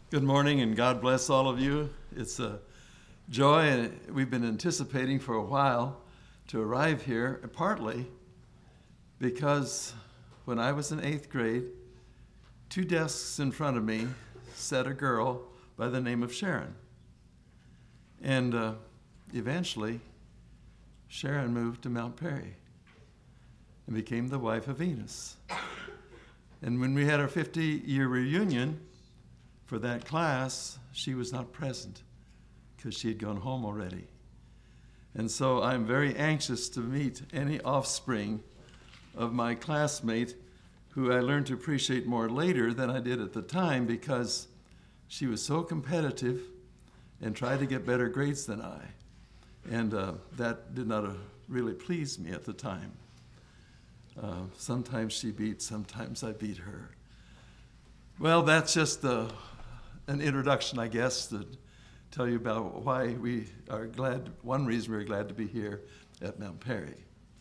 Good morning and God bless all of you. It's a joy, and we've been anticipating for a while to arrive here, partly because when I was in 8th grade, 2 desks in front of me sat a girl by the name of Sharon. And eventually, Sharon moved to Mount Perry and became the wife of Enos. And when we had our 50-year reunion, for that class, she was not present because she had gone home already. And so I'm very anxious to meet any offspring of my classmate who I learned to appreciate more later than I did at the time because she was so competitive and tried to get better grades than I. And that did not really please me at the time. Sometimes she beat, sometimes I beat her. Well, that's just an introduction, I guess, to tell you about why we are glad, one reason we're glad to be here at Mount Perry.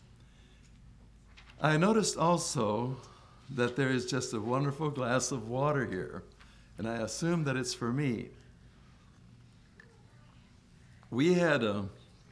I noticed also that there is just a wonderful glass of water here, and I assume that it's for me. We had a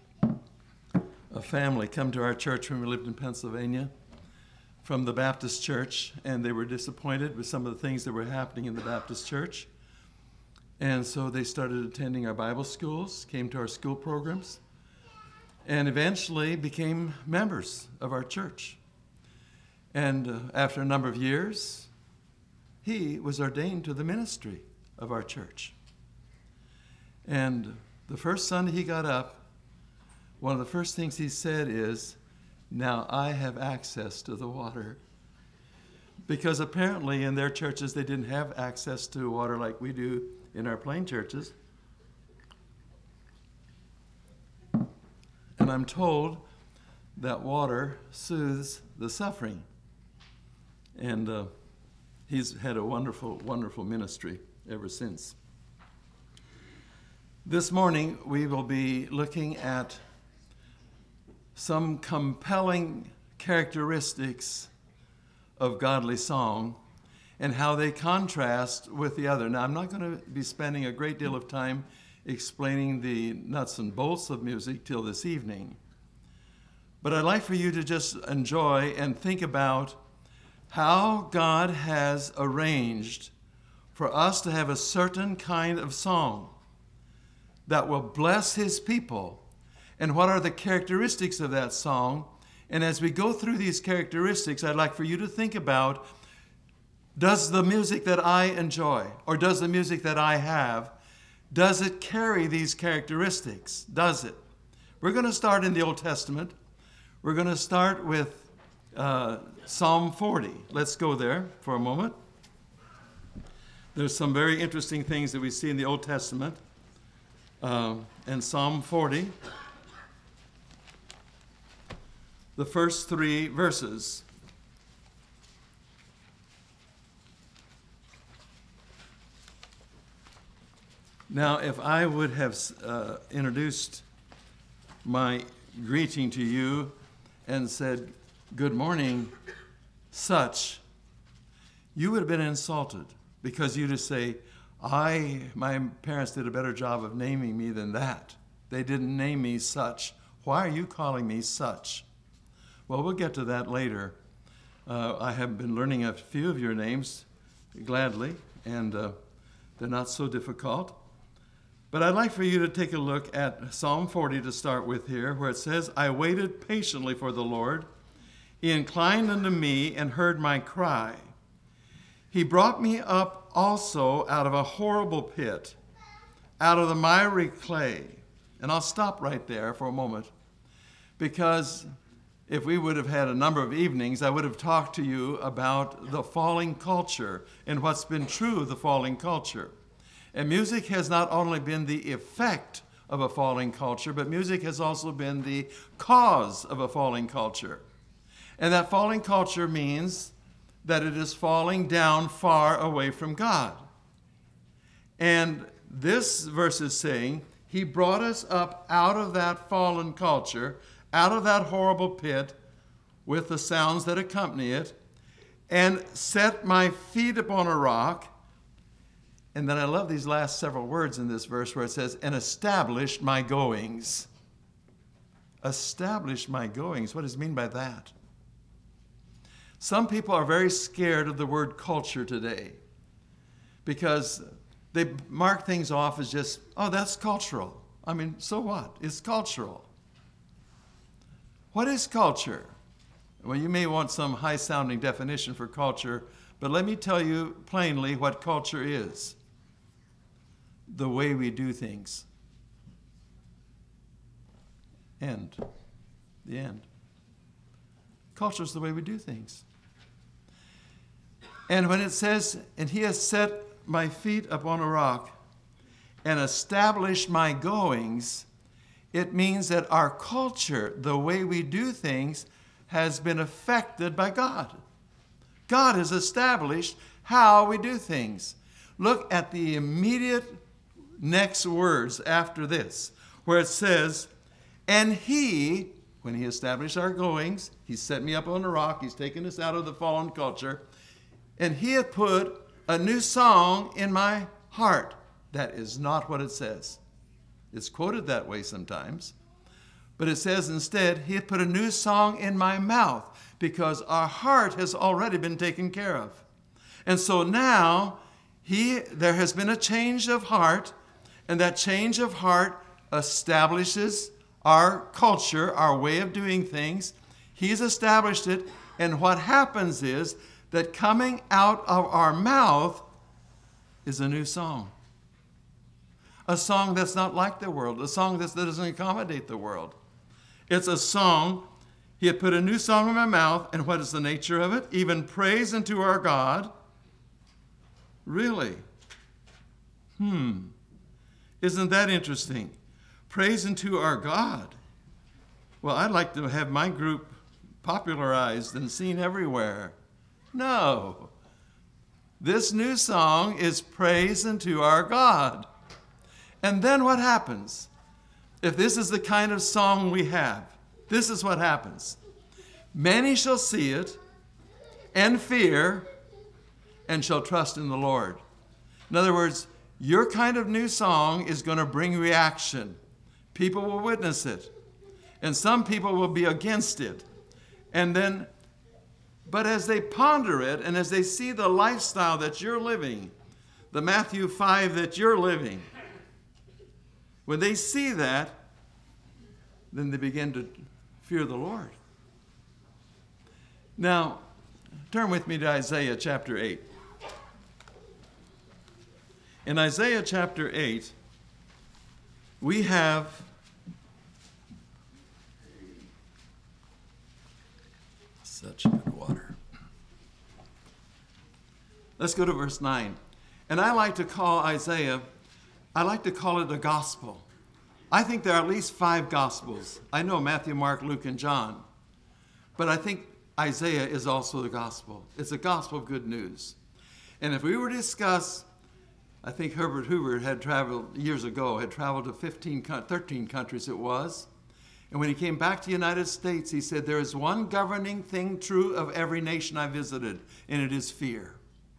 family come to our church when we lived in Pennsylvania from the Baptist church, and they were disappointed with some of the things that were happening in the Baptist church. And so they started attending our Bible schools, came to our school programs, and eventually became members of our church. And after a number of years, he was ordained to the ministry of our church. And the first Sunday he got up, one of the first things he said is, "Now I have access to the water." Because apparently in their churches they didn't have access to water like we do in our plain churches. And I'm told that water soothes the suffering. And he's had a wonderful, wonderful ministry ever since. This morning we will be looking at some compelling characteristics of godly song and how they contrast with the other. Now, I'm not going to be spending a great deal of time explaining the nuts and bolts of music till this evening. But I'd like for you to just enjoy and think about how God has arranged for us to have a certain kind of song that will bless his people, and what are the characteristics of that song. And as we go through these characteristics, I'd like for you to think about, does the music that I enjoy, or does the music that I have, does it carry these characteristics? Does it? We're going to start in the Old Testament. We're going to start with Psalm 40. Let's go there for a moment. There's some very interesting things that we see in the Old Testament. And Psalm 40, the first 3 verses. Now, if I would have introduced my greeting to you and said, "Good morning, such," you would have been insulted because you'd just say, my parents did a better job of naming me than that. They didn't name me such. Why are you calling me such? Well, we'll get to that later. I have been learning a few of your names gladly, and they're not so difficult. But I'd like for you to take a look at Psalm 40 to start with here, where it says, "I waited patiently for the Lord. He inclined unto me and heard my cry. He brought me up also out of a horrible pit, out of the miry clay." And I'll stop right there for a moment, because if we would have had a number of evenings, I would have talked to you about the falling culture and what's been true of the falling culture. And music has not only been the effect of a falling culture, but music has also been the cause of a falling culture. And that falling culture means that it is falling down far away from God. And this verse is saying, he brought us up out of that fallen culture, out of that horrible pit, with the sounds that accompany it, and set my feet upon a rock, And then I love these last several words in this verse where it says, and established my goings. Established my goings. What does it mean by that? Some people are very scared of the word culture today because they mark things off as just, oh, that's cultural. I mean, so what? It's cultural. What is culture? Well, you may want some high-sounding definition for culture, but let me tell you plainly what culture is. The way we do things. End. The end. Culture is the way we do things. And when it says, and he has set my feet upon a rock and established my goings, it means that our culture, the way we do things, has been affected by God. God has established how we do things. Look at the immediate next words after this, where it says, and he, when he established our goings, he set me up on a rock, he's taken us out of the fallen culture, and he had put a new song in my heart. That is not what it says. It's quoted that way sometimes. But it says instead, he had put a new song in my mouth, because our heart has already been taken care of. And so now, there has been a change of heart, and that change of heart establishes our culture, our way of doing things. He's established it, and what happens is that coming out of our mouth is a new song. A song that's not like the world, a song that doesn't accommodate the world. It's a song. He had put a new song in my mouth, and what is the nature of it? Even praise unto our God. Really? Isn't that interesting? Praise unto our God. Well, I'd like to have my group popularized and seen everywhere. No. This new song is praise unto our God. And then what happens? If this is the kind of song we have, this is what happens. Many shall see it and fear and shall trust in the Lord. In other words, your kind of new song is going to bring reaction. People will witness it. And some people will be against it. But as they ponder it and as they see the lifestyle that you're living, the Matthew 5 that you're living, when they see that, then they begin to fear the Lord. Now, turn with me to Isaiah chapter 8. In Isaiah chapter 8, we have such good water. Let's go to verse 9. And I like to call Isaiah, I like to call it a gospel. I think there are at least 5 gospels. I know Matthew, Mark, Luke, and John. But I think Isaiah is also the gospel. It's a gospel of good news. And if we were to discuss, I think Herbert Hoover had traveled years ago, had traveled to 13 countries it was. And when he came back to the United States, he said, there is one governing thing true of every nation I visited, and it is fear.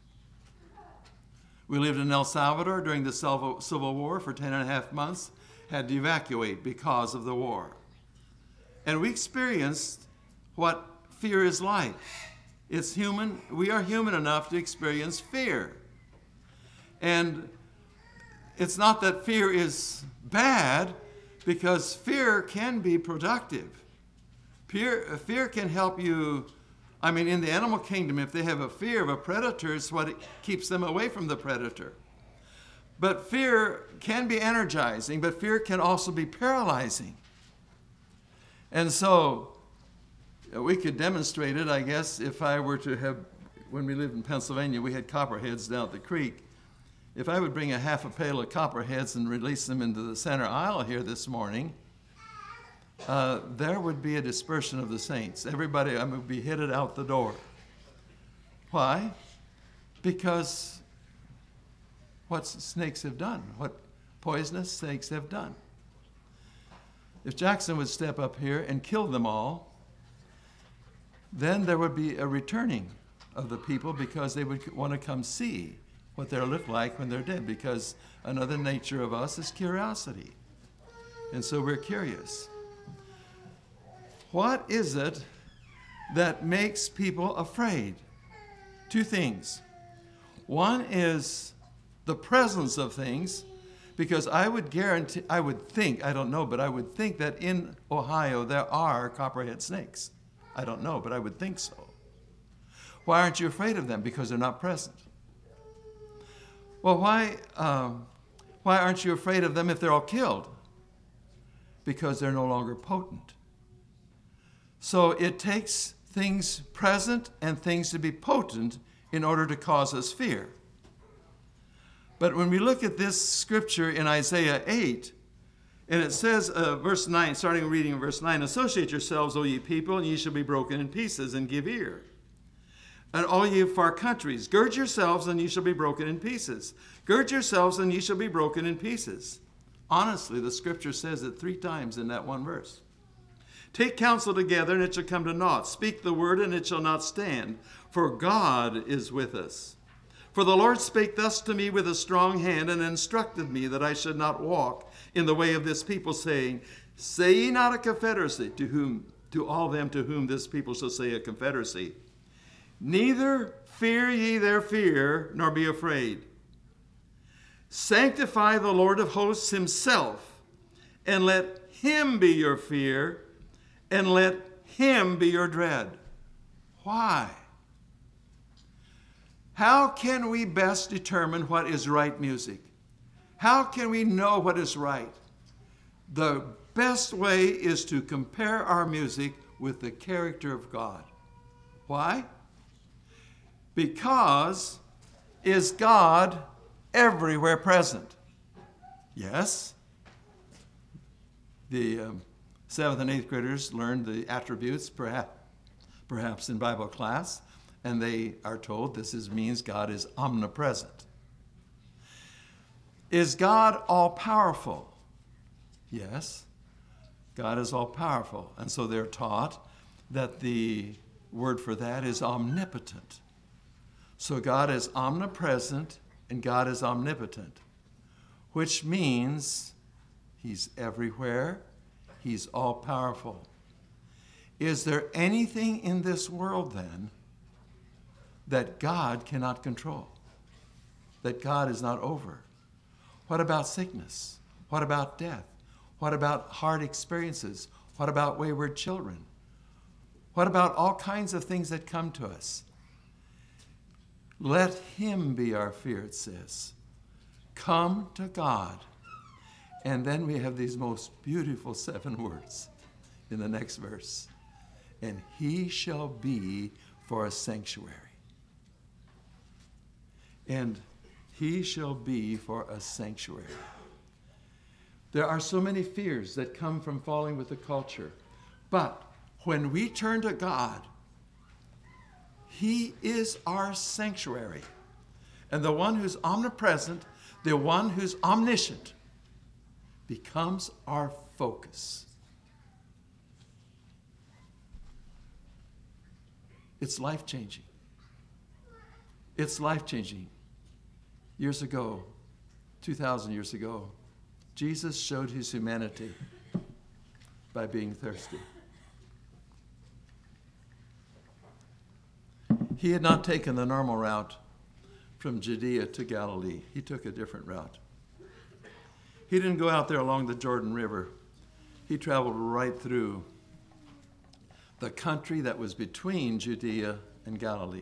We lived in El Salvador during the Civil War for 10.5 months, had to evacuate because of the war. And we experienced what fear is like. It's human. We are human enough to experience fear. And it's not that fear is bad, because fear can be productive. Fear can help you. I mean, in the animal kingdom, if they have a fear of a predator, it's what it keeps them away from the predator. But fear can be energizing, but fear can also be paralyzing. And so we could demonstrate it, I guess, if I were to have, when we lived in Pennsylvania, we had copperheads down at the creek. If I would bring a half a pail of copperheads and release them into the center aisle here this morning, there would be a dispersion of the saints. Everybody would be headed out the door. Why? Because what snakes have done, what poisonous snakes have done. If Jackson would step up here and kill them all, then there would be a returning of the people because they would want to come see what they'll look like when they're dead, because another nature of us is curiosity. And so we're curious. What is it that makes people afraid? Two things. One is the presence of things, because I would think, I don't know, but I would think that in Ohio there are copperhead snakes. I don't know, but I would think so. Why aren't you afraid of them? Because they're not present. Well, why aren't you afraid of them if they're all killed? Because they're no longer potent. So it takes things present and things to be potent in order to cause us fear. But when we look at this scripture in Isaiah 8, and it says, verse 9, starting reading in verse 9, associate yourselves, O ye people, and ye shall be broken in pieces, and give ear. And all ye far countries, gird yourselves, and ye shall be broken in pieces. Gird yourselves, and ye shall be broken in pieces. Honestly, the scripture says it 3 times in that one verse. Take counsel together, and it shall come to naught. Speak the word, and it shall not stand. For God is with us. For the Lord spake thus to me with a strong hand, and instructed me that I should not walk in the way of this people, saying, say ye not a confederacy, to all them to whom this people shall say a confederacy. Neither fear ye their fear, nor be afraid. Sanctify the Lord of hosts himself, and let him be your fear, and let him be your dread. Why? How can we best determine what is right music? How can we know what is right? The best way is to compare our music with the character of God. Why? Because is God everywhere present? Yes. The 7th and 8th graders learned the attributes, perhaps in Bible class, and they are told this means God is omnipresent. Is God all-powerful? Yes. God is all-powerful. And so they're taught that the word for that is omnipotent. So God is omnipresent and God is omnipotent, which means he's everywhere, he's all-powerful. Is there anything in this world then that God cannot control? That God is not over? What about sickness? What about death? What about hard experiences? What about wayward children? What about all kinds of things that come to us? Let him be our fear, it says. Come to God. And then we have these most beautiful 7 words in the next verse. And he shall be for a sanctuary. And he shall be for a sanctuary. There are so many fears that come from falling with the culture. But when we turn to God, he is our sanctuary. And the one who's omnipresent, the one who's omniscient, becomes our focus. It's life-changing. It's life-changing. Years ago, 2,000 years ago, Jesus showed his humanity by being thirsty. He had not taken the normal route from Judea to Galilee. He took a different route. He didn't go out there along the Jordan River. He traveled right through the country that was between Judea and Galilee.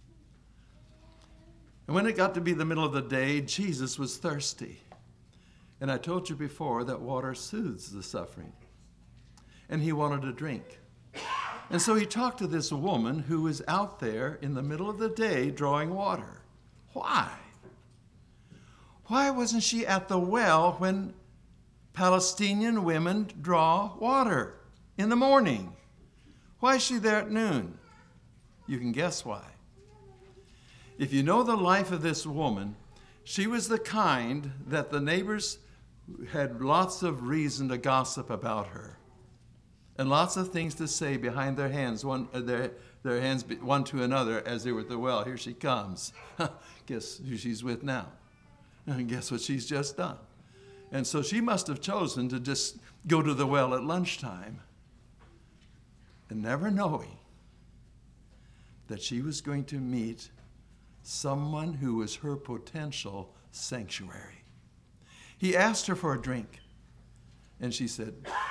And when it got to be the middle of the day, Jesus was thirsty. And I told you before that water soothes the suffering. And he wanted a drink. And so he talked to this woman who was out there in the middle of the day drawing water. Why? Why wasn't she at the well when Palestinian women draw water in the morning? Why is she there at noon? You can guess why. If you know the life of this woman, she was the kind that the neighbors had lots of reason to gossip about her. and lots of things to say behind their hands, their hands one to another as they were at the well. Here she comes. Guess who she's with now? And guess what she's just done? And so she must have chosen to just go to the well at lunchtime, and never knowing that she was going to meet someone who was her potential sanctuary. He asked her for a drink, and she said,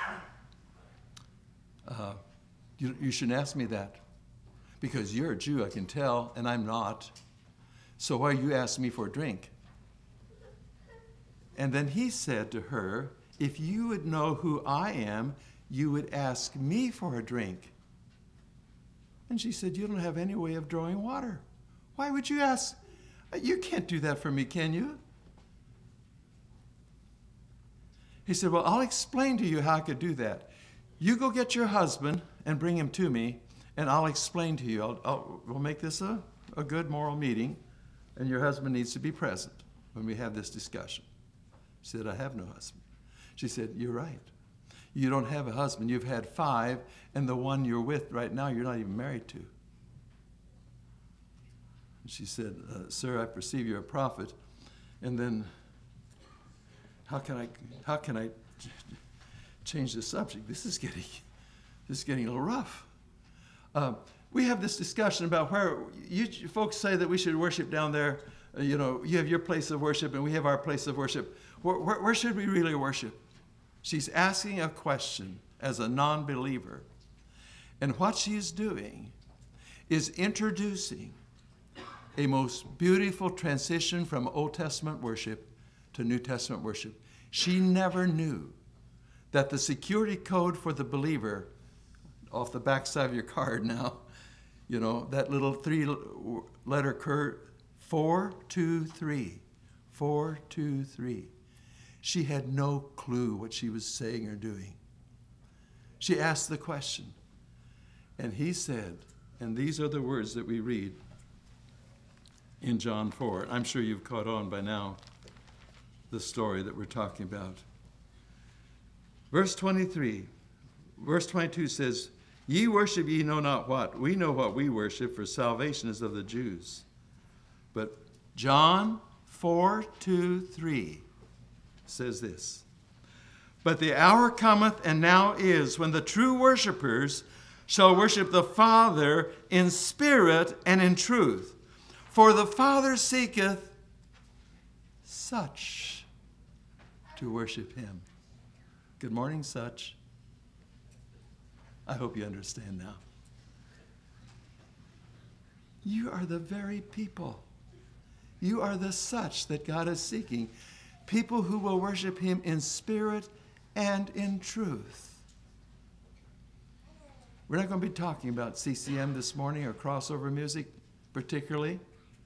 you shouldn't ask me that, because you're a Jew, I can tell, and I'm not. So why are you asking me for a drink? And then he said to her, if you would know who I am, you would ask me for a drink. And she said, you don't have any way of drawing water. Why would you ask? You can't do that for me, can you? He said, well, I'll explain to you how I could do that. You go get your husband and bring him to me, and I'll explain to you. We'll make this a good moral meeting, and your husband needs to be present when we have this discussion. She said, I have no husband. She said, you're right. You don't have a husband. You've had 5, and the one you're with right now, you're not even married to. And she said, sir, I perceive you're a prophet. And then, how can I change the subject? This is getting a little rough. We have this discussion about where you folks say that we should worship down there. You have your place of worship, and we have our place of worship. Where should we really worship? She's asking a question as a non-believer. And what she's doing is introducing a most beautiful transition from Old Testament worship to New Testament worship. She never knew that the security code for the believer, off the backside of your card now, that little 3-letter code, 423, 423. She had no clue what she was saying or doing. She asked the question, and he said, and these are the words that we read in John 4. I'm sure you've caught on by now the story that we're talking about. Verse 23, verse 22 says, ye worship ye know not what. We know what we worship, for salvation is of the Jews. But John 4:2-3 says this, but the hour cometh, and now is, when the true worshipers shall worship the Father in spirit and in truth. For the Father seeketh such to worship him. Good morning, such. I hope you understand now. You are the very people. You are the such that God is seeking. People who will worship him in spirit and in truth. We're not going to be talking about CCM this morning or crossover music particularly.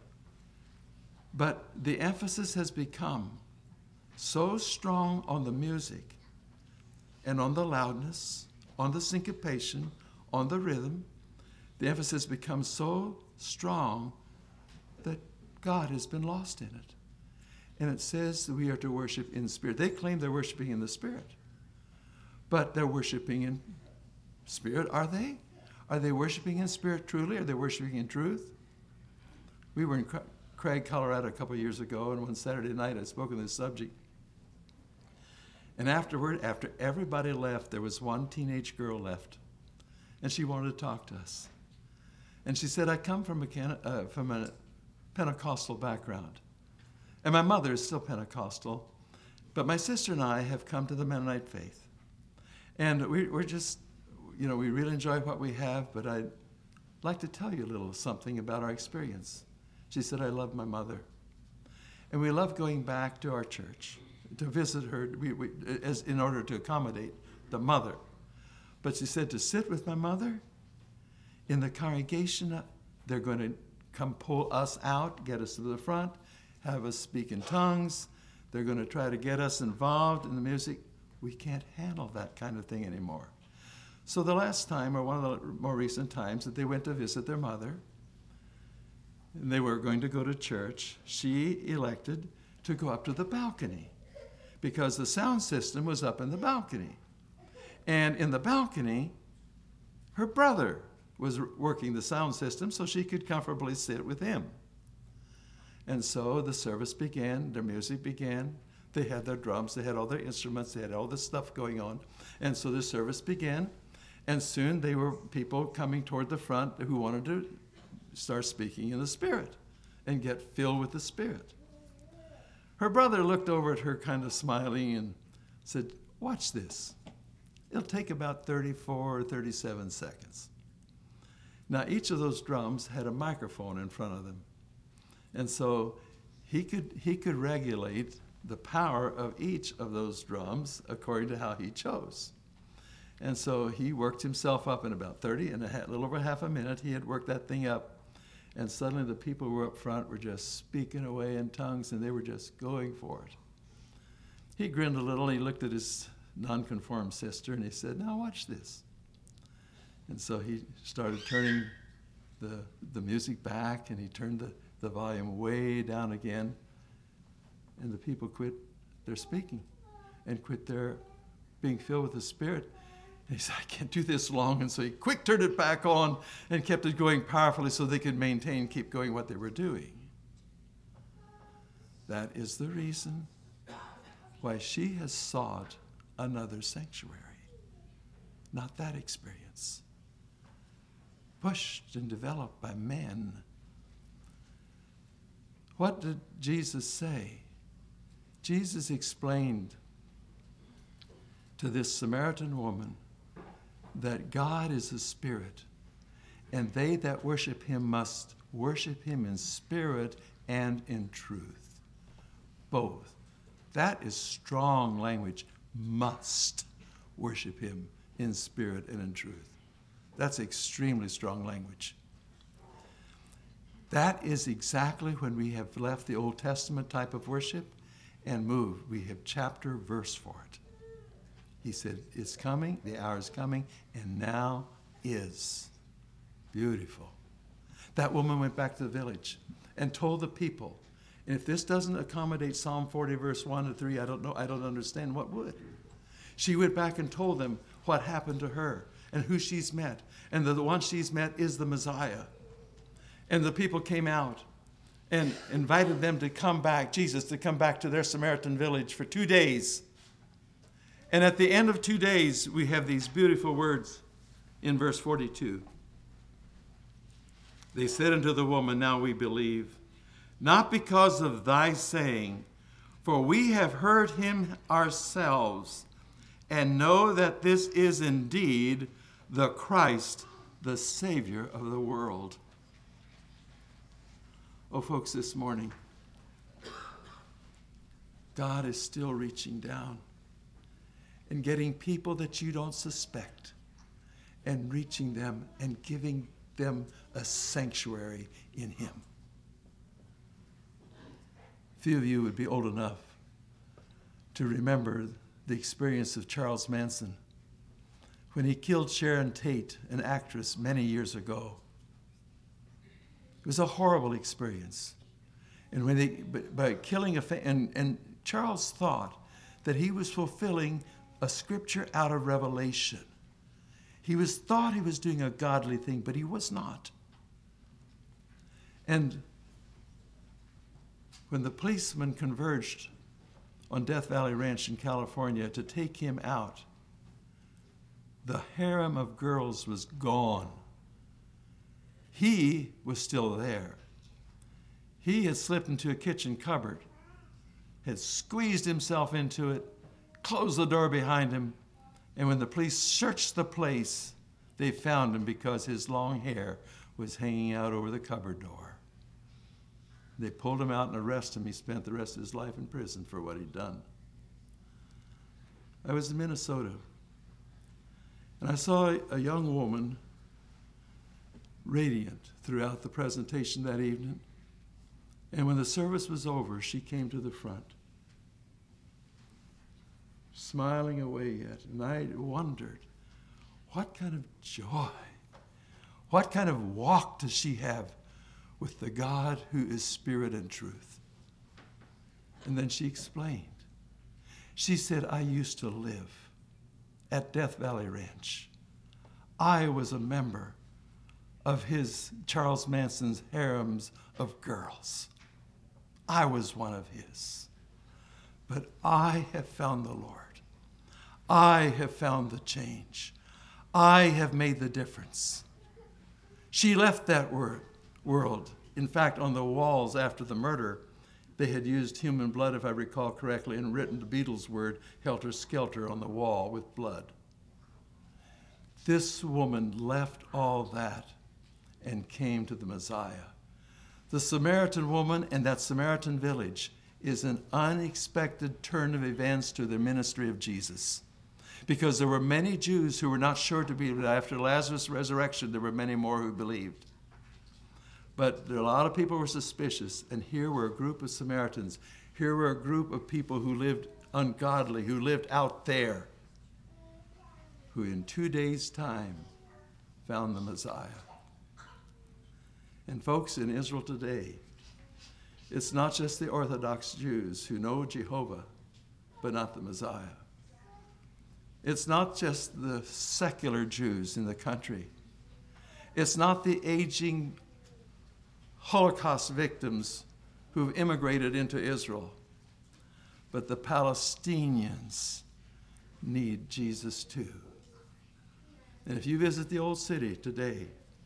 But the emphasis has become so strong on the music and on the loudness, on the syncopation, on the rhythm. The emphasis becomes so strong that God has been lost in it. And it says that we are to worship in spirit. They claim they're worshiping in the spirit, but they're worshiping in spirit. Are they? Are they worshiping in spirit truly? Are they worshiping in truth? We were in Craig, Colorado a couple of years ago, and one Saturday night I spoke on this subject. And afterward, after everybody left, there was one teenage girl left, and she wanted to talk to us. And she said, I come from a Pentecostal background. And my mother is still Pentecostal, but my sister and I have come to the Mennonite faith. And we're just, we really enjoy what we have, but I'd like to tell you a little something about our experience. She said, I love my mother. And we love going back to our church to visit her in order to accommodate the mother. But she said to sit with my mother in the congregation, they're going to come pull us out, get us to the front, have us speak in tongues. They're going to try to get us involved in the music. We can't handle that kind of thing anymore. So the last time, or one of the more recent times, that they went to visit their mother, and they were going to go to church, she elected to go up to the balcony because the sound system was up in the balcony. And in the balcony, her brother was working the sound system so she could comfortably sit with him. And so the service began, their music began. They had their drums, they had all their instruments, they had all this stuff going on. And so the service began, and soon they were people coming toward the front who wanted to start speaking in the Spirit and get filled with the Spirit. Her brother looked over at her kind of smiling and said, "Watch this. It'll take about 34 or 37 seconds." Now, each of those drums had a microphone in front of them. And so he could regulate the power of each of those drums according to how he chose. And so he worked himself up in about 30 and a little over half a minute. He had worked that thing up. And suddenly the people who were up front were just speaking away in tongues, and they were just going for it. He grinned a little. He looked at his nonconformed sister, and he said, "Now watch this." And so he started turning the music back, and he turned the volume way down again. And the people quit their speaking and quit their being filled with the Spirit. And he said, "I can't do this long." And so he quick turned it back on and kept it going powerfully so they could keep going what they were doing. That is the reason why she has sought another sanctuary, not that experience. Pushed and developed by men. What did Jesus say? Jesus explained to this Samaritan woman that God is a spirit, and they that worship him must worship him in spirit and in truth. Both. That is strong language. Must worship him in spirit and in truth. That's extremely strong language. That is exactly when we have left the Old Testament type of worship and moved. We have chapter, verse for it. He said, "It's coming, the hour is coming, and now is." Beautiful. That woman went back to the village and told the people, and if this doesn't accommodate Psalm 40, verse 1 to 3, I don't understand what would. She went back and told them what happened to her and who she's met. And the one she's met is the Messiah. And the people came out and invited them to come back, Jesus to come back to their Samaritan village for 2 days. And at the end of 2 days, we have these beautiful words in verse 42. They said unto the woman, "Now we believe, not because of thy saying, for we have heard him ourselves, and know that this is indeed the Christ, the Savior of the world." Oh, folks, this morning, God is still reaching down and getting people that you don't suspect and reaching them and giving them a sanctuary in him. Few of you would be old enough to remember the experience of Charles Manson when he killed Sharon Tate, an actress, many years ago. It was a horrible experience. And by killing and Charles thought that he was fulfilling a scripture out of Revelation. He thought he was doing a godly thing, but he was not. And when the policemen converged on Death Valley Ranch in California to take him out, the harem of girls was gone. He was still there. He had slipped into a kitchen cupboard, had squeezed himself into it, closed the door behind him, and when the police searched the place, they found him because his long hair was hanging out over the cupboard door. They pulled him out and arrested him. He spent the rest of his life in prison for what he'd done. I was in Minnesota, and I saw a young woman radiant throughout the presentation that evening. And when the service was over, she came to the front, smiling away yet. And I wondered, what kind of joy, what kind of walk does she have with the God who is spirit and truth? And then she explained. She said, "I used to live at Death Valley Ranch. I was a member of his, Charles Manson's, harems of girls. I was one of his. But I have found the Lord. I have found the change. I have made the difference. She left that world. In fact, on the walls after the murder, they had used human blood, if I recall correctly, and written the Beatles word, helter skelter, on the wall with blood. This woman left all that and came to the Messiah. The Samaritan woman and that Samaritan village is an unexpected turn of events to the ministry of Jesus. Because there were many Jews who were not sure to believe. After Lazarus' resurrection, there were many more who believed. But a lot of people were suspicious, and here were a group of Samaritans. Here were a group of people who lived ungodly, who lived out there, who in 2 days' time found the Messiah. And folks, in Israel today, it's not just the Orthodox Jews who know Jehovah, but not the Messiah. It's not just the secular Jews in the country. It's not the aging Holocaust victims who've immigrated into Israel, but the Palestinians need Jesus too. And if you visit the old city today,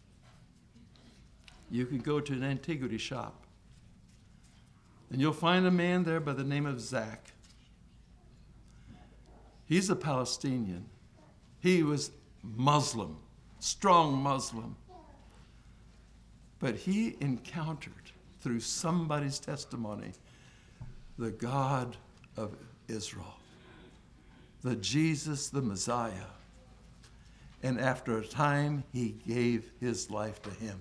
you can go to an antiquity shop, and you'll find a man there by the name of Zach. He's a Palestinian. He was Muslim, strong Muslim. But he encountered, through somebody's testimony, the God of Israel, the Jesus, the Messiah. And after a time, he gave his life to him.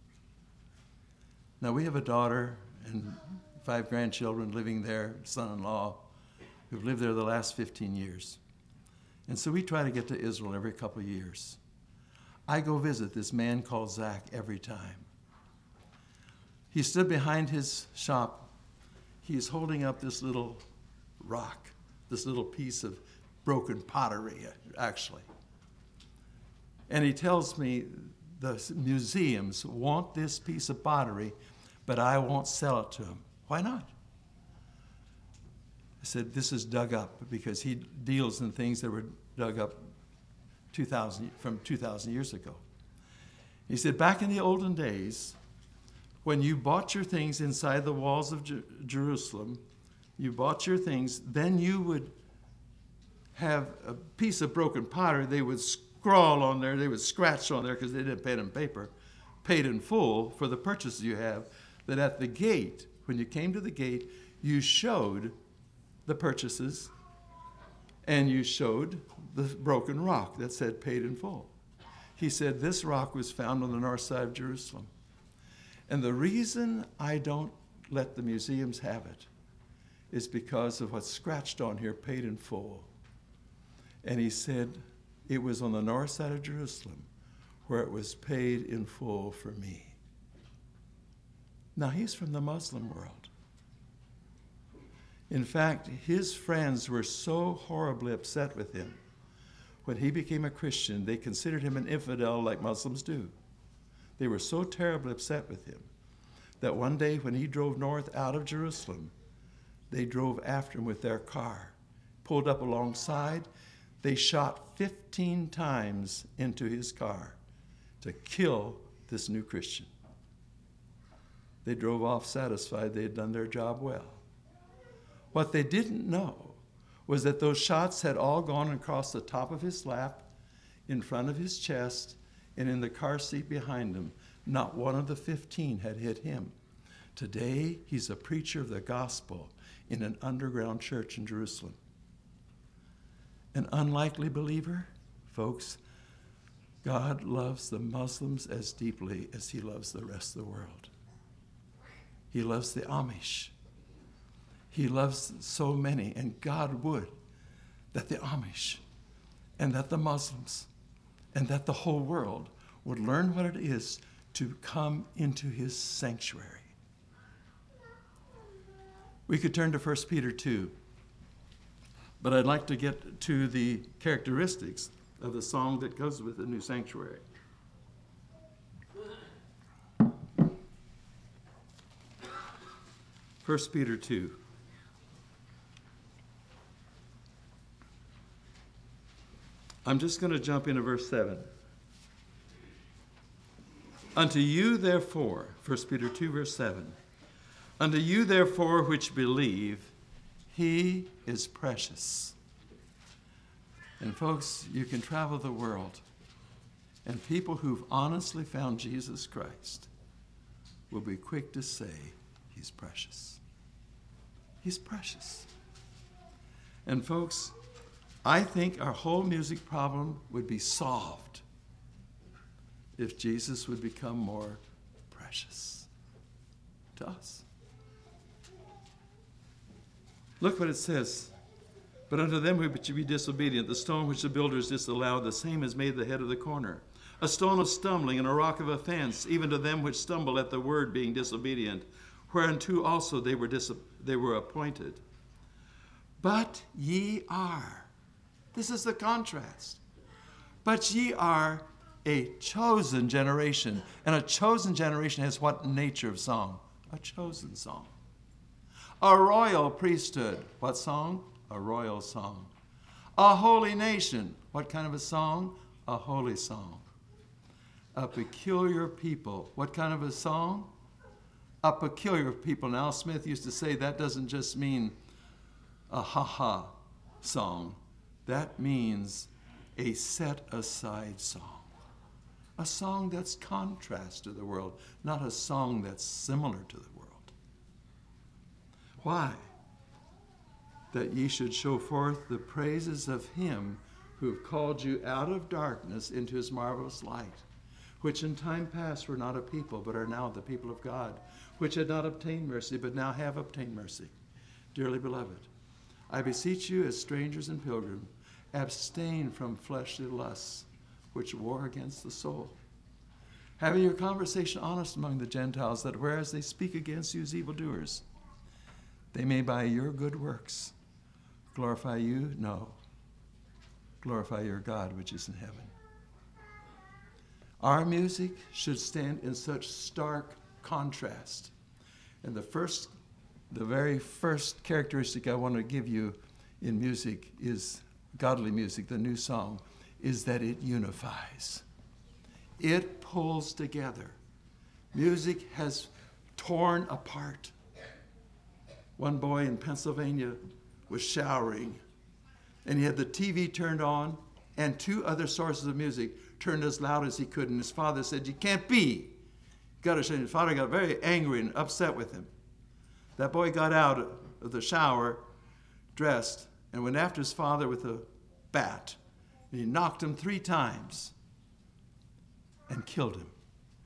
Now, we have a daughter and 5 grandchildren living there, son-in-law, who've lived there the last 15 years. And so we try to get to Israel every couple of years. I go visit this man called Zach every time. He stood behind his shop. He's holding up this little rock, this little piece of broken pottery, actually. And he tells me the museums want this piece of pottery, but I won't sell it to them. Why not? I said, this is dug up, because he deals in things that were dug up 2,000 years ago. He said, back in the olden days, when you bought your things inside the walls of Jerusalem, you bought your things, then you would have a piece of broken pottery. They would scrawl on there, they would scratch on there, because they didn't pay it in paper, paid in full for the purchases you have, that at the gate, when you came to the gate, you showed the purchases, and you showed the broken rock that said paid in full. He said this rock was found on the north side of Jerusalem. And the reason I don't let the museums have it is because of what's scratched on here, paid in full. And he said it was on the north side of Jerusalem where it was paid in full for me. Now, he's from the Muslim world. In fact, his friends were so horribly upset with him. When he became a Christian, they considered him an infidel like Muslims do. They were so terribly upset with him that one day when he drove north out of Jerusalem, they drove after him with their car, pulled up alongside. They shot 15 times into his car to kill this new Christian. They drove off satisfied they had done their job well. What they didn't know was that those shots had all gone across the top of his lap, in front of his chest, and in the car seat behind him. Not one of the 15 had hit him. Today, he's a preacher of the gospel in an underground church in Jerusalem. An unlikely believer? Folks, God loves the Muslims as deeply as he loves the rest of the world. He loves the Amish. He loves so many, and God would that the Amish and that the Muslims and that the whole world would learn what it is to come into his sanctuary. We could turn to 1 Peter 2. But I'd like to get to the characteristics of the song that goes with the new sanctuary. 1 Peter 2. I'm just going to jump into verse 7. Unto you, therefore, 1 Peter 2, verse 7. Unto you, therefore, which believe, he is precious. And folks, you can travel the world, and people who've honestly found Jesus Christ will be quick to say, he's precious. He's precious. And folks, I think our whole music problem would be solved if Jesus would become more precious to us. Look what it says. But unto them which be disobedient, the stone which the builders disallowed, the same is made the head of the corner. A stone of stumbling and a rock of offense, even to them which stumble at the word, being disobedient, whereunto also they were appointed. But ye are. This is the contrast. But ye are a chosen generation. And a chosen generation has what nature of song? A chosen song. A royal priesthood. What song? A royal song. A holy nation. What kind of a song? A holy song. A peculiar people. What kind of a song? A peculiar people. Now, Smith used to say that doesn't just mean a ha-ha song. That means a set-aside song. A song that's contrast to the world, not a song that's similar to the world. Why? That ye should show forth the praises of him who have called you out of darkness into his marvelous light, which in time past were not a people, but are now the people of God, which had not obtained mercy, but now have obtained mercy. Dearly beloved, I beseech you as strangers and pilgrims, abstain from fleshly lusts, which war against the soul. Having your conversation honest among the Gentiles, that whereas they speak against you as evildoers, they may by your good works glorify you? No. Glorify your God which is in heaven. Our music should stand in such stark contrast. And the very first characteristic I want to give you in music is godly music, the new song, is that it unifies. It pulls together. Music has torn apart. One boy in Pennsylvania was showering, and he had the TV turned on and two other sources of music turned as loud as he could, and his father said, "You can't be." His father got very angry and upset with him. That boy got out of the shower, dressed, and went after his father with a bat, and he knocked him 3 times and killed him.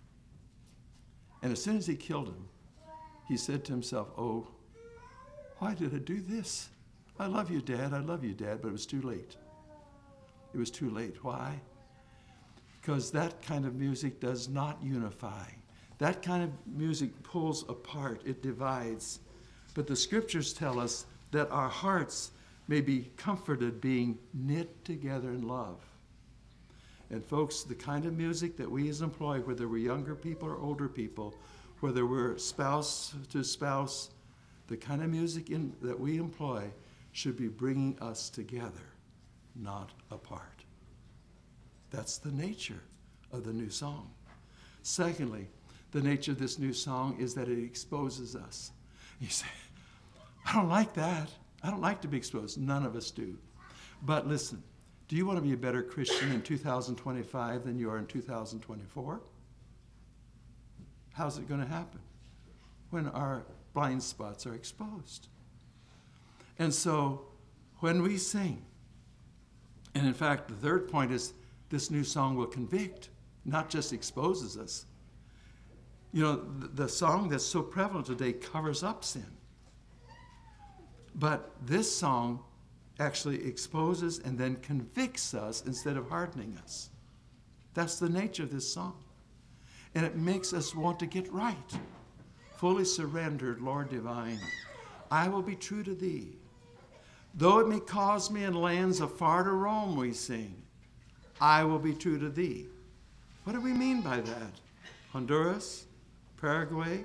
And as soon as he killed him, he said to himself, "Oh, why did I do this? I love you, Dad. I love you, Dad." But it was too late. It was too late. Why? Because that kind of music does not unify. That kind of music pulls apart. It divides. But the scriptures tell us that our hearts may be comforted being knit together in love. And folks, the kind of music that we employ, whether we're younger people or older people, whether we're spouse to spouse, the kind of music that we employ should be bringing us together, not apart. That's the nature of the new song. Secondly, the nature of this new song is that it exposes us. You say, "I don't like that. I don't like to be exposed." None of us do. But listen, do you want to be a better Christian in 2025 than you are in 2024? How's it going to happen? When our blind spots are exposed. And so when we sing, and in fact, the third point is this new song will convict, not just exposes us. You know, the song that's so prevalent today covers up sin. But this song actually exposes and then convicts us instead of hardening us. That's the nature of this song. And it makes us want to get right. Fully surrendered, Lord divine, I will be true to thee. Though it may cause me in lands afar to roam, we sing, I will be true to thee. What do we mean by that? Honduras? Paraguay?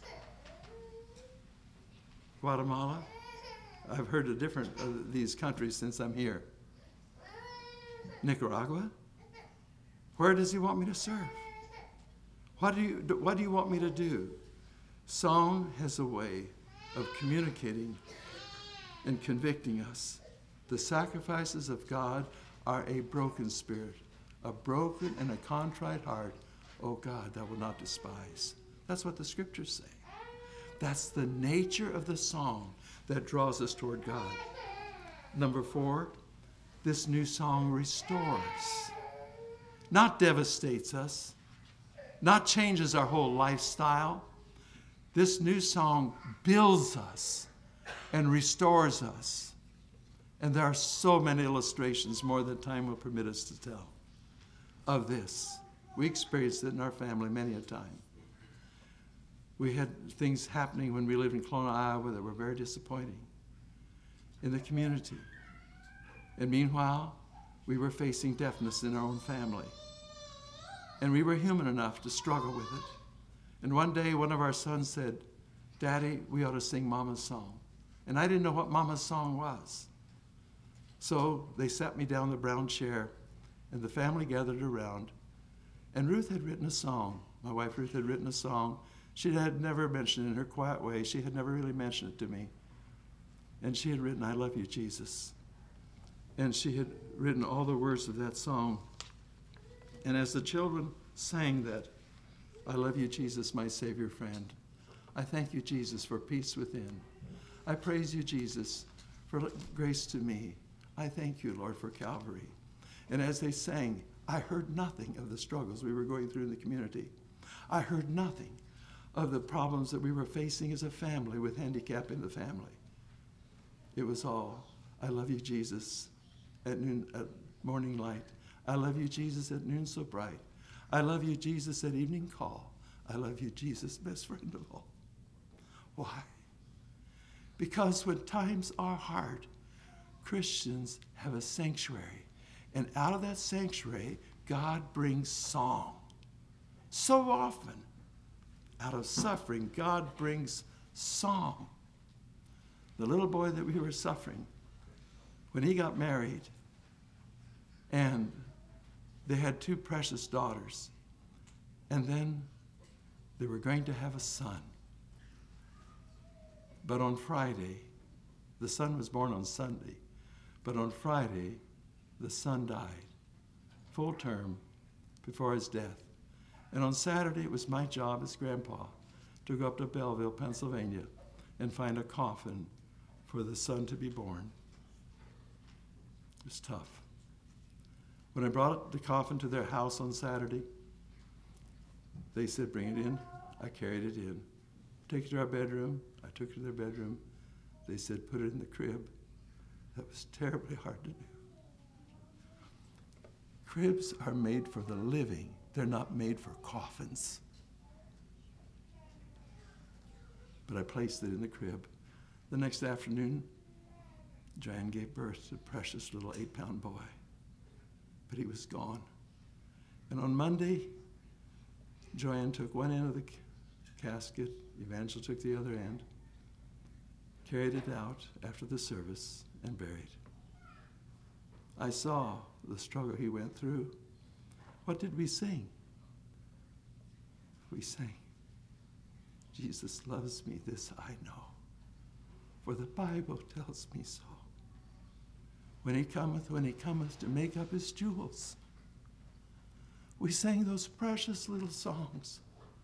Guatemala? I've heard of different of these countries since I'm here. Nicaragua? Where does he want me to serve? What do you want me to do? Song has a way of communicating and convicting us. The sacrifices of God are a broken spirit, a broken and a contrite heart. Oh God, thou will not despise. That's what the scriptures say. That's the nature of the song that draws us toward God. Number 4, this new song restores, not devastates us, not changes our whole lifestyle. This new song builds us and restores us. And there are so many illustrations, more than time will permit us to tell, of this. We experienced it in our family many a time. We had things happening when we lived in Kelowna, Iowa that were very disappointing in the community. And meanwhile, we were facing deafness in our own family. And we were human enough to struggle with it. And one day, one of our sons said, Daddy, we ought to sing Mama's song. And I didn't know what Mama's song was. So they sat me down in the brown chair, and the family gathered around. And Ruth had written a song. My wife Ruth had written a song. She had never mentioned it in her quiet way. She had never really mentioned it to me. And she had written, I love you, Jesus. And she had written all the words of that song. And as the children sang that, I love you, Jesus, my Savior friend. I thank you, Jesus, for peace within. I praise you, Jesus, for grace to me. I thank you, Lord, for Calvary. And as they sang, I heard nothing of the struggles we were going through in the community. I heard nothing of the problems that we were facing as a family with handicap in the family. It was all, I love you, Jesus, at noon, at morning light. I love you, Jesus, at noon so bright. I love you, Jesus, at evening call. I love you, Jesus, best friend of all. Why? Because when times are hard, Christians have a sanctuary. And out of that sanctuary, God brings song. So often, out of suffering, God brings song. The little boy that we were suffering, when he got married, and they had 2 precious daughters, and then they were going to have a son. But on Friday, the son was born on Sunday, but on Friday, the son died, full term, before his death. And on Saturday, it was my job as grandpa to go up to Belleville, Pennsylvania, and find a coffin for the son to be born. It was tough. When I brought the coffin to their house on Saturday, they said, bring it in. I carried it in. Take it to our bedroom. I took it to their bedroom. They said, put it in the crib. That was terribly hard to do. Cribs are made for the living. They're not made for coffins. But I placed it in the crib. The next afternoon, Joanne gave birth to a precious little 8-pound boy. But he was gone. And on Monday, Joanne took one end of the casket, Evangel took the other end, carried it out after the service, and buried. I saw the struggle he went through. What did we sing? We sang, Jesus loves me, this I know, for the Bible tells me so. When he cometh to make up his jewels. We sang those precious little songs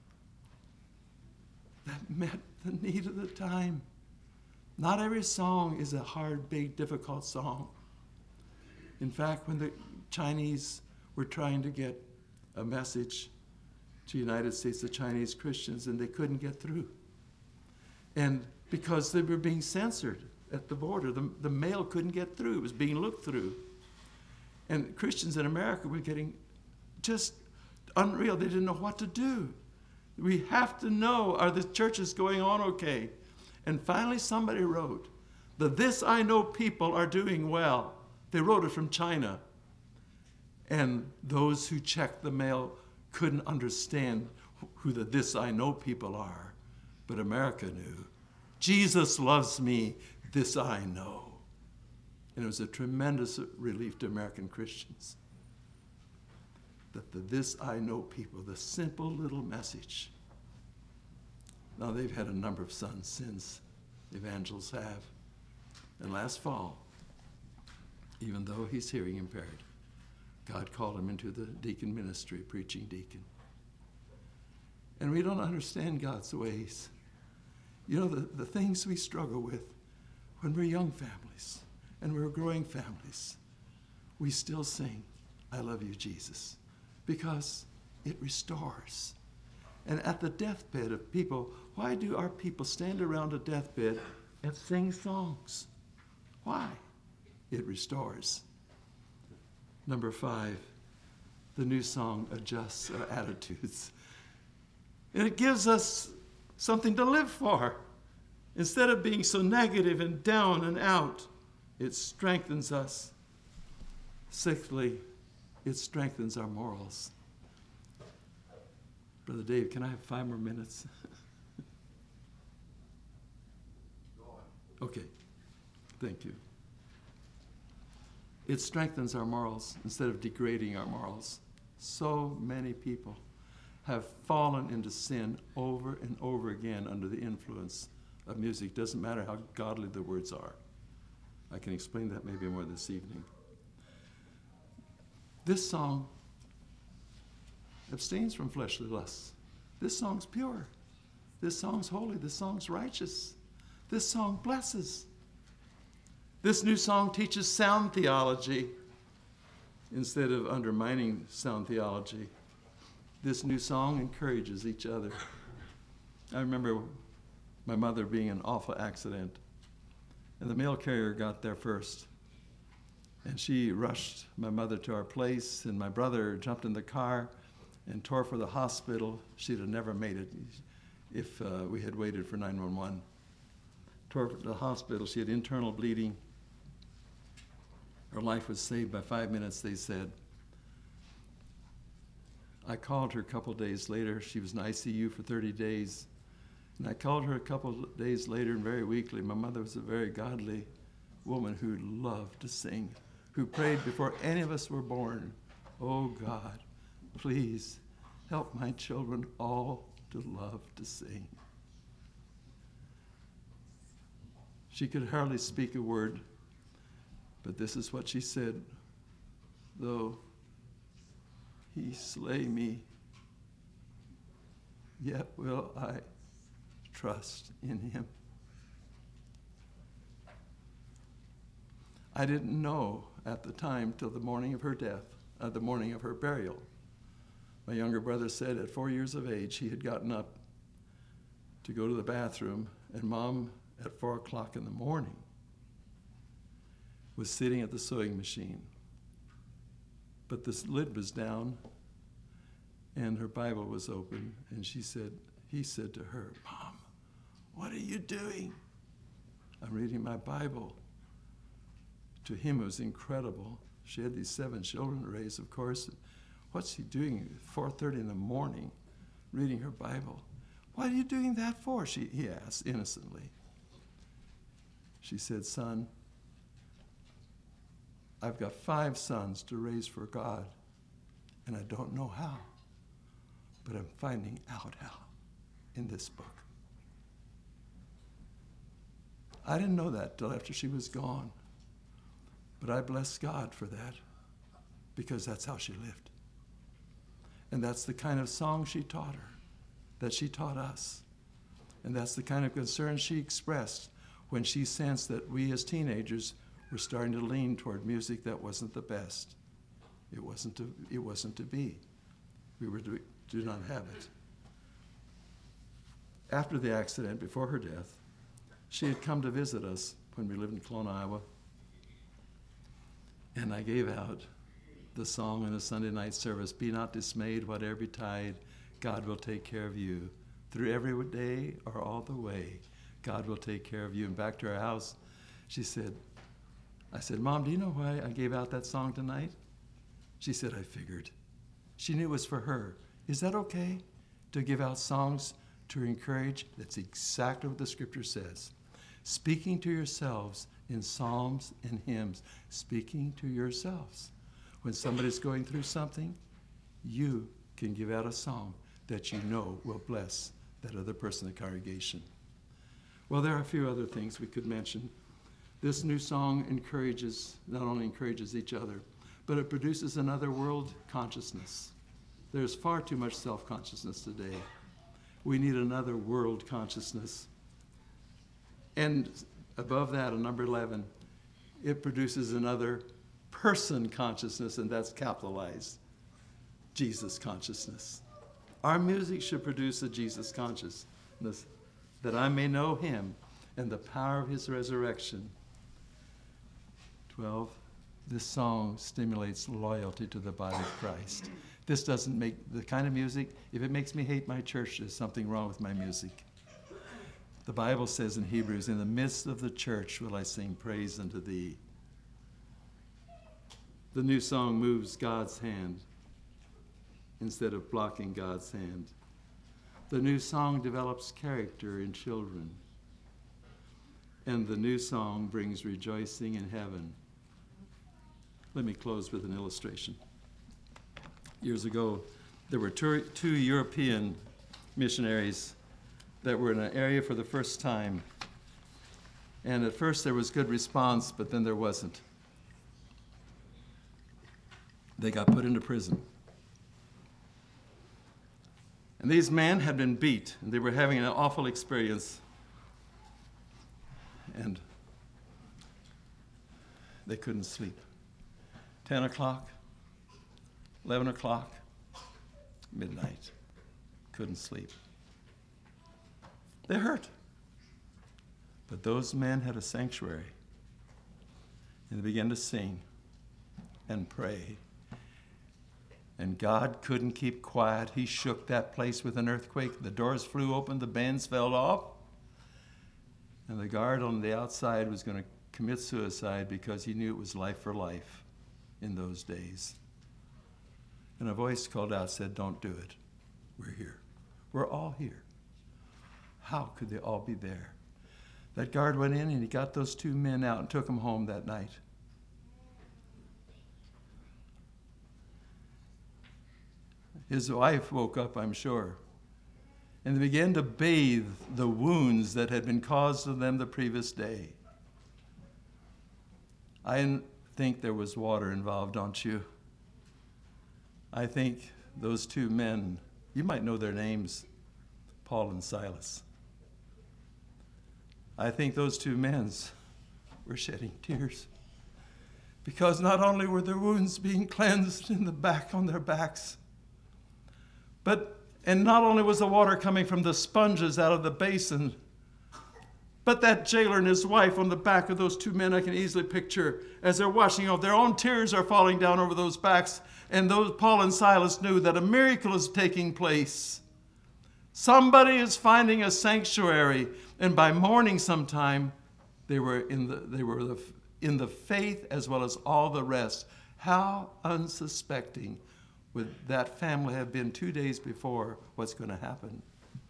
that met the need of the time. Not every song is a hard, big, difficult song. In fact, when the Chinese were trying to get a message to the United States, the Chinese Christians, and they couldn't get through. And because they were being censored at the border, the mail couldn't get through. It was being looked through. And Christians in America were getting just unreal. They didn't know what to do. We have to know, are the churches going on okay? And finally somebody wrote, The This I Know people are doing well. They wrote it from China. And those who checked the mail couldn't understand who the This I Know people are. But America knew. Jesus loves me, this I know. And it was a tremendous relief to American Christians that the This I Know people, the simple little message. Now they've had a number of sons since, evangelists have. And last fall, even though he's hearing impaired, God called him into the deacon ministry, preaching deacon. And we don't understand God's ways. You know, the things we struggle with when we're young families and we're growing families, we still sing, I love you, Jesus, because it restores. And at the deathbed of people, why do our people stand around a deathbed and sing songs? Why? It restores. Number 5, the new song adjusts our attitudes. And it gives us something to live for. Instead of being so negative and down and out, it strengthens us. 6thly, it strengthens our morals. Brother Dave, can I have 5 more minutes? Okay, thank you. It strengthens our morals instead of degrading our morals. So many people have fallen into sin over and over again under the influence of music. Doesn't matter how godly the words are. I can explain that maybe more this evening. This song abstains from fleshly lusts. This song's pure. This song's holy. This song's righteous. This song blesses. This new song teaches sound theology instead of undermining sound theology. This new song encourages each other. I remember my mother being in an awful accident, and the mail carrier got there first. And she rushed my mother to our place, and my brother jumped in the car and tore for the hospital. She'd have never made it if we had waited for 911. Tore for the hospital. She had internal bleeding. Her life was saved by 5 minutes, they said. I called her a couple days later. She was in ICU for 30 days. And I called her a couple days later, and very weakly. My mother was a very godly woman who loved to sing, who prayed before any of us were born. Oh God, please help my children all to love to sing. She could hardly speak a word, but this is what she said. Though he slay me, yet will I trust in him. I didn't know at the time till the morning of her death, the morning of her burial. My younger brother said at 4 years of age he had gotten up to go to the bathroom, and Mom at 4 o'clock in the morning was sitting at the sewing machine. But the lid was down and her Bible was open, and he said to her, Mom, what are you doing? I'm reading my Bible. To him it was incredible. She had these 7 children to raise, of course. What's he doing at 4:30 in the morning, reading her Bible? What are you doing that for? He asked innocently. She said, Son, I've got 5 sons to raise for God, and I don't know how, but I'm finding out how in this book. I didn't know that till after she was gone, but I bless God for that, because that's how she lived. And that's the kind of song she taught her, that she taught us. And that's the kind of concern she expressed when she sensed that we as teenagers were starting to lean toward music that wasn't the best. It wasn't to be. We were to do not have it. After the accident, before her death, she had come to visit us when we lived in Kelowna, Iowa. And I gave out the song in a Sunday night service, be not dismayed, whatever betide, God will take care of you. Through every day or all the way, God will take care of you. And back to our house, I said, Mom, do you know why I gave out that song tonight? She said, I figured. She knew it was for her. Is that okay to give out songs to encourage? That's exactly what the scripture says. Speaking to yourselves in psalms and hymns. Speaking to yourselves. When somebody's going through something, you can give out a song that you know will bless that other person in the congregation. Well, there are a few other things we could mention. This new song not only encourages each other, but it produces another world consciousness. There's far too much self-consciousness today. We need another world consciousness. And above that, on number 11, it produces another person consciousness, and that's capitalized. Jesus consciousness. Our music should produce a Jesus consciousness, that I may know him and the power of his resurrection. 12, this song stimulates loyalty to the body of Christ. This doesn't make the kind of music, if it makes me hate my church, there's something wrong with my music. The Bible says in Hebrews, in the midst of the church will I sing praise unto thee. The new song moves God's hand instead of blocking God's hand. The new song develops character in children. And the new song brings rejoicing in heaven. Let me close with an illustration. Years ago, there were two European missionaries that were in an area for the first time. And at first there was good response, but then there wasn't. They got put into prison. And these men had been beat, and they were having an awful experience. And they couldn't sleep. 10 o'clock, 11 o'clock, midnight, couldn't sleep. They hurt. But those men had a sanctuary, and they began to sing and pray. And God couldn't keep quiet. He shook that place with an earthquake. The doors flew open, the bands fell off. And the guard on the outside was going to commit suicide because he knew it was life for life in those days. And a voice called out, said, don't do it. We're here. We're all here. How could they all be there? That guard went in and he got those two men out and took them home that night. His wife woke up, I'm sure, and they began to bathe the wounds that had been caused to them the previous day. I think there was water involved, don't you? I think those two men, you might know their names, Paul and Silas. I think those two men were shedding tears because not only were their wounds being cleansed in the back on their backs, and not only was the water coming from the sponges out of the basin, but that jailer and his wife on the back of those two men, I can easily picture as they're washing off, their own tears are falling down over those backs. And those Paul and Silas knew that a miracle is taking place. Somebody is finding a sanctuary. And by morning sometime, they were in the faith as well as all the rest. How unsuspecting would that family have been 2 days before what's going to happen?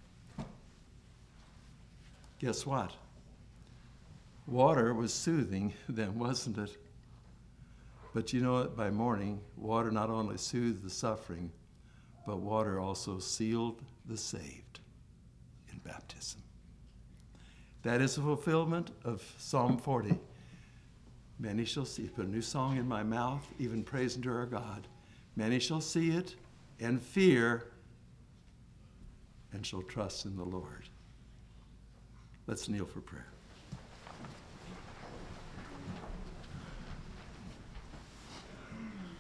Guess what? Water was soothing them, wasn't it? But you know what? By morning, water not only soothed the suffering, but water also sealed the saved in baptism. That is a fulfillment of Psalm 40. Many shall see, put a new song in my mouth, even praise unto our God. Many shall see it and fear and shall trust in the Lord. Let's kneel for prayer.